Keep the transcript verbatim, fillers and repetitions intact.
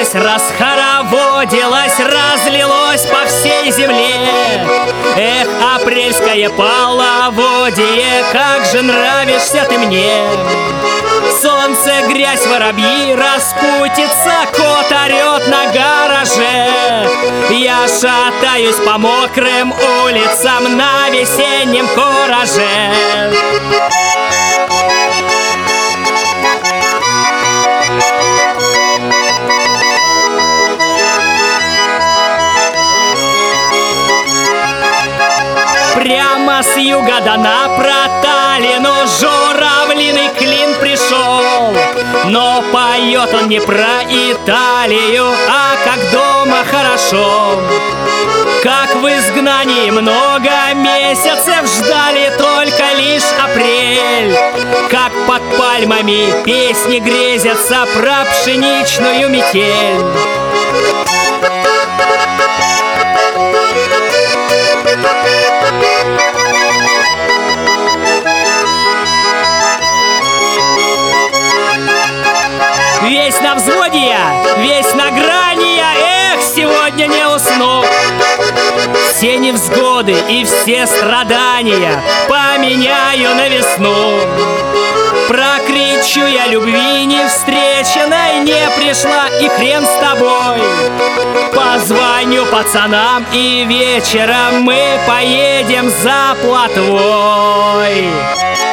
Расплодилось, расхороводилось, разлилось по всей земле. Эх, апрельское половодье, как же нравишься ты мне. Солнце, грязь, воробьи, распутица, кот орет на гараже. Я шатаюсь по мокрым улицам на весеннем кураже. Прямо с юга да на проталину журавлиный клин пришел. Но поет он не про Италию, а как дома хорошо. Как в изгнании много месяцев ждали только лишь апрель. Как под пальмами песни грезятся про пшеничную метель. Весь на взводе я, весь на грани я, эх, сегодня не усну. Все невзгоды и все страдания поменяю на весну. Прокричу я любви не встреченной, не пришла, и хрен с тобой. Позвоню пацанам, и вечером мы поедем за плотвой.